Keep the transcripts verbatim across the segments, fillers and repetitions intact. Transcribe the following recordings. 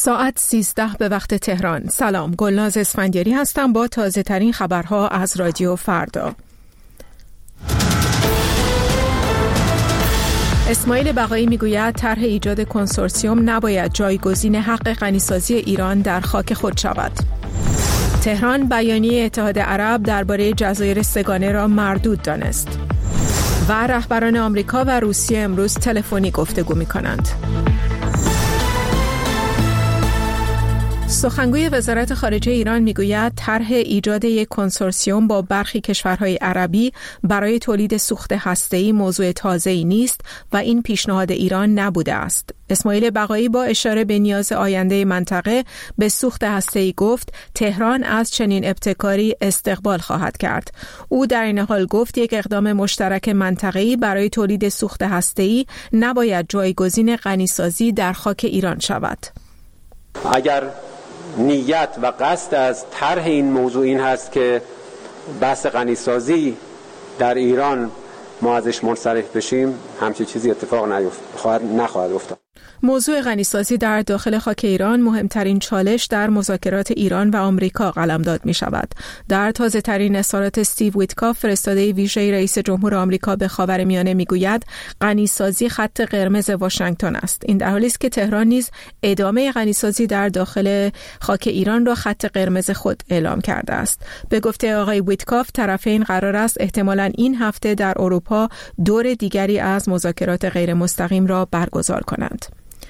ساعت سیزده به وقت تهران. سلام، گلناز اسفندیاری هستم با تازه ترین خبرها از رادیو فردا. اسماعیل بقایی میگوید طرح ایجاد کنسورسیوم نباید جایگزین حق غنیسازی ایران در خاک خود شود. تهران بیانیه اتحاد عرب درباره جزایر سه‌گانه را مردود دانست. و رهبران آمریکا و روسیه امروز تلفنی گفتگو می‌کنند. سخنگوی وزارت خارجه ایران میگوید طرح ایجاد یک کنسورسیوم با برخی کشورهای عربی برای تولید سوخت هسته‌ای موضوع تازه‌ای نیست و این پیشنهاد ایران نبوده است. اسماعیل بقایی با اشاره به نیاز آینده منطقه به سوخت هسته‌ای گفت تهران از چنین ابتکاری استقبال خواهد کرد. او در این حال گفت یک اقدام مشترک منطقه‌ای برای تولید سوخت هسته‌ای نباید جایگزین غنیسازی در خاک ایران شود. اگر نیت و قصد از طرح این موضوع این هست که بحث غنیسازی در ایران ما ازش منصرف بشیم، همچین چیزی اتفاق نیفتاد، نخواهد افتاد. موضوع غنیسازی در داخل خاک ایران مهمترین چالش در مذاکرات ایران و آمریکا قلمداد می شود. در تازه ترین اظهارات استیو ویتکاف، فرستاده ویژه رئیس جمهور آمریکا به خاورمیانه، می گوید غنیسازی خط قرمز واشنگتن است. این در حالی است که تهران نیز ادامه غنیسازی در داخل خاک ایران را خط قرمز خود اعلام کرده است. به گفته آقای ویتکاف، طرفین قرار است احتمالاً این هفته در اروپا دور دیگری از مذاکرات غیر مستقیم را برگزار کنند.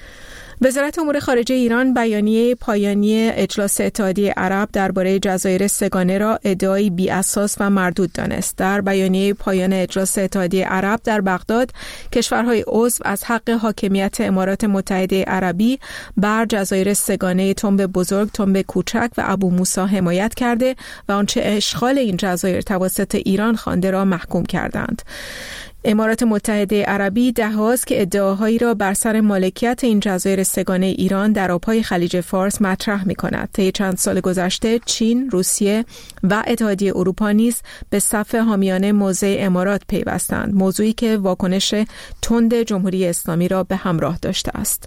وزارت امور خارجه ایران بیانیه پایانی اجلاس اتحادیه عرب درباره جزایر سه‌گانه را ادعای بی اساس و مردود دانست. در بیانیه پایان اجلاس اتحادیه عرب در بغداد، کشورهای عضو از حق حاکمیت امارات متحده عربی بر جزایر سه‌گانه تنب بزرگ، تنب کوچک و ابو موسی حمایت کرده و آنچه اشغال این جزایر توسط ایران خوانده را محکوم کردند. امارات متحده عربی دههاست که ادعاهایی را بر سر مالکیت این جزایر سه‌گانه ایران در آبهای خلیج فارس مطرح می‌کند. طی چند سال گذشته چین، روسیه و اتحادیه اروپا نیز به صف حامیان موضع امارات پیوستند، موضوعی که واکنش تند جمهوری اسلامی را به همراه داشته است.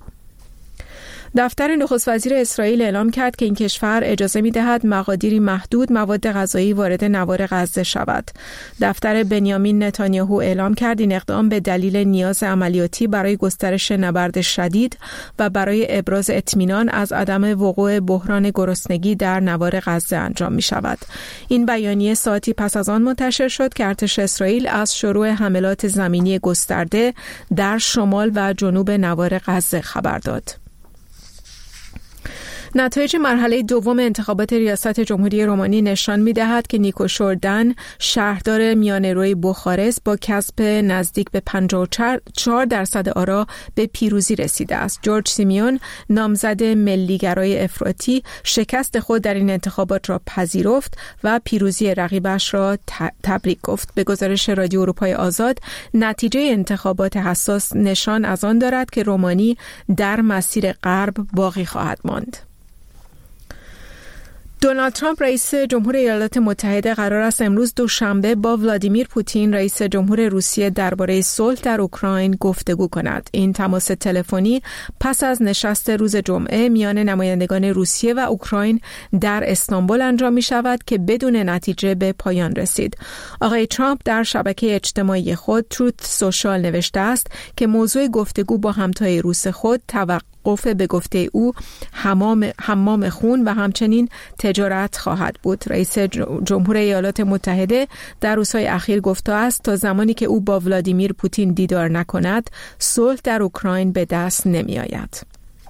دفتر نخست وزیر اسرائیل اعلام کرد که این کشور اجازه می‌دهد مقادیری محدود مواد غذایی وارد نوار غزه شود. دفتر بنیامین نتانیاهو اعلام کرد این اقدام به دلیل نیاز عملیاتی برای گسترش نبرد شدید و برای ابراز اطمینان از عدم وقوع بحران گرسنگی در نوار غزه انجام می‌شود. این بیانیه ساعتی پس از آن منتشر شد که ارتش اسرائیل از شروع حملات زمینی گسترده در شمال و جنوب نوار غزه خبر داد. نتایج مرحله دوم انتخابات ریاست جمهوری رومانی نشان می‌دهد که نیکو شوردن، شهردار میانه‌روی بوخارست، با کسب نزدیک به پنجاه و چهار درصد آرا به پیروزی رسیده است. جورج سیمیون، نامزد ملیگرای افراطی، شکست خود در این انتخابات را پذیرفت و پیروزی رقیبش را تبریک گفت. به گزارش رادیو اروپای آزاد، نتیجه انتخابات حساس نشان از آن دارد که رومانی در مسیر غرب باقی خواهد ماند. دونالد ترامپ رئیس جمهور ایالات متحده قرار است امروز دوشنبه با ولادیمیر پوتین رئیس جمهور روسیه درباره صلح در اوکراین گفتگو کند. این تماس تلفنی پس از نشست روز جمعه میان نمایندگان روسیه و اوکراین در استانبول انجام می شود که بدون نتیجه به پایان رسید. آقای ترامپ در شبکه اجتماعی خود تروت سوشال نوشته است که موضوع گفتگو با همتای روس خود توقع وقف به گفته او حمام حمام خون و همچنین تجارت خواهد بود. رئیس جمهور ایالات متحده در روزهای اخیر گفته است تا زمانی که او با ولادیمیر پوتین دیدار نکند، صلح در اوکراین به دست نمی آید.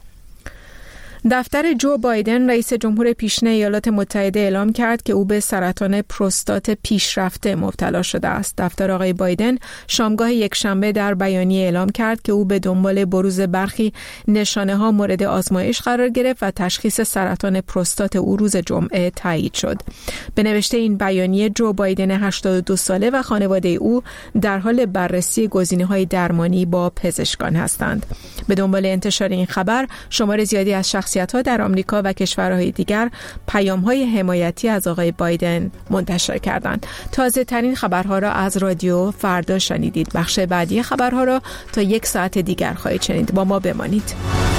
دفتر جو بایدن رئیس جمهور پیشین ایالات متحده اعلام کرد که او به سرطان پروستات پیشرفته مبتلا شده است. دفتر آقای بایدن شامگاه یکشنبه در بیانیه اعلام کرد که او به دنبال بروز برخی نشانه‌ها مورد آزمایش قرار گرفت و تشخیص سرطان پروستات او روز جمعه تایید شد. به نوشته این بیانیه، جو بایدن هشتاد و دو ساله و خانواده او در حال بررسی گزینه‌های درمانی با پزشکان هستند. به دنبال انتشار این خبر، شمار زیادی از شخصیت‌ها در آمریکا و کشورهای دیگر پیام‌های حمایتی از آقای بایدن منتشر کردند. تازه ترین خبرها را از رادیو فردا شنیدید. بخش بعدی خبرها را تا یک ساعت دیگر خواهید شنید. با ما بمانید.